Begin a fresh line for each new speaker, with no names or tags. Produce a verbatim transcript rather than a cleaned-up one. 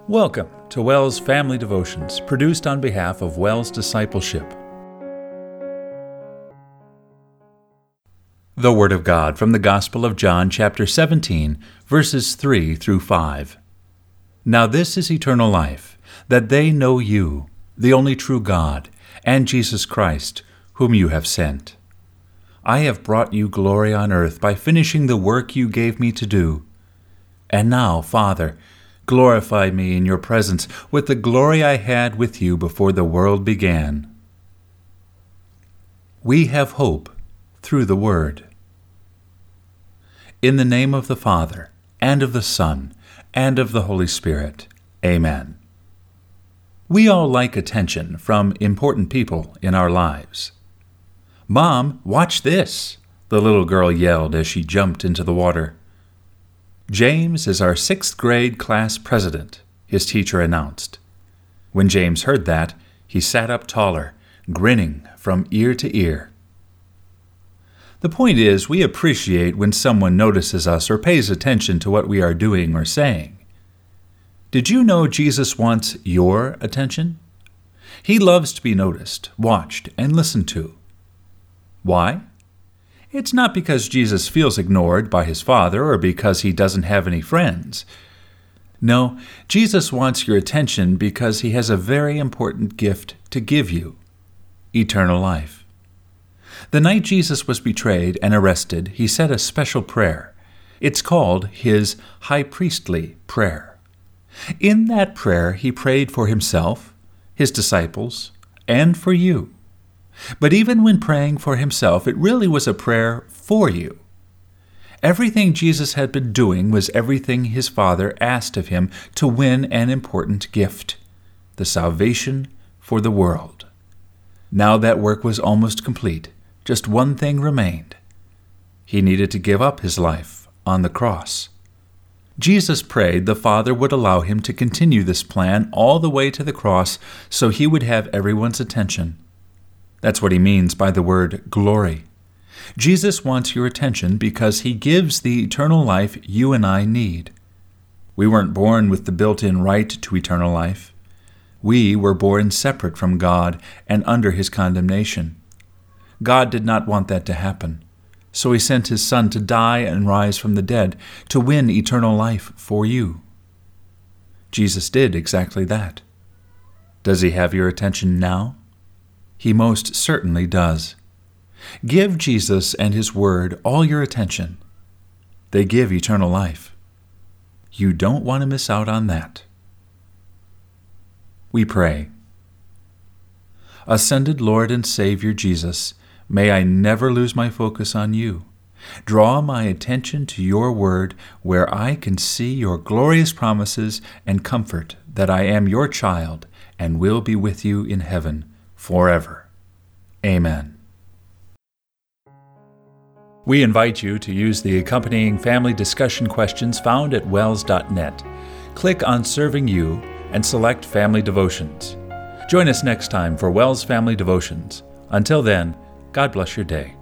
Welcome to WELS Family Devotions, produced on behalf of WELS Discipleship. The Word of God from the Gospel of John, chapter seventeen, verses three through five. Now this is eternal life, that they know you, the only true God, and Jesus Christ, whom you have sent. I have brought you glory on earth by finishing the work you gave me to do. And now, Father, glorify me in your presence with the glory I had with you before the world began. We have hope through the Word. In the name of the Father, and of the Son, and of the Holy Spirit. Amen. We all like attention from important people in our lives. "Mom, watch this," the little girl yelled as she jumped into the water. "James is our sixth grade class president," his teacher announced. When James heard that, he sat up taller, grinning from ear to ear. The point is, we appreciate when someone notices us or pays attention to what we are doing or saying. Did you know Jesus wants your attention? He loves to be noticed, watched, and listened to. Why? It's not because Jesus feels ignored by his Father or because he doesn't have any friends. No, Jesus wants your attention because he has a very important gift to give you: eternal life. The night Jesus was betrayed and arrested, he said a special prayer. It's called his high priestly prayer. In that prayer, he prayed for himself, his disciples, and for you. But even when praying for himself, it really was a prayer for you. Everything Jesus had been doing was everything his Father asked of him to win an important gift: the salvation for the world. Now that work was almost complete. Just one thing remained. He needed to give up his life on the cross. Jesus prayed the Father would allow him to continue this plan all the way to the cross so he would have everyone's attention. That's what he means by the word glory. Jesus wants your attention because he gives the eternal life you and I need. We weren't born with the built-in right to eternal life. We were born separate from God and under his condemnation. God did not want that to happen, so he sent his Son to die and rise from the dead to win eternal life for you. Jesus did exactly that. Does he have your attention now? He most certainly does. Give Jesus and his Word all your attention. They give eternal life. You don't want to miss out on that. We pray. Ascended Lord and Savior Jesus, may I never lose my focus on you. Draw my attention to your Word, where I can see your glorious promises and comfort that I am your child and will be with you in heaven forever. Amen. We invite you to use the accompanying family discussion questions found at wels dot net. Click on Serving You and select Family Devotions. Join us next time for WELS Family Devotions. Until then, God bless your day.